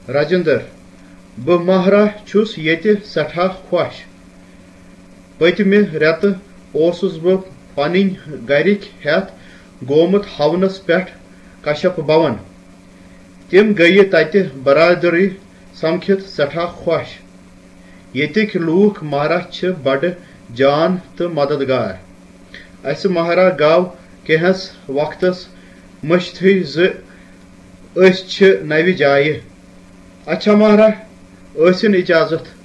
राजेंद्र बह महरा छुस येते सठा खुश पतमे रेत ओसुस बह पनिन गरिक हेत गोमुत हवनस पेठ कश्यप भवन तिम गई तत बरादरी समखित सठा खुश येतिक लूख महरा छ बड़ जान तो मददगार अस महरा गाव केहस वक्तस मश्थी ज नवि जाय अच्छा महरा असिन इजाजत।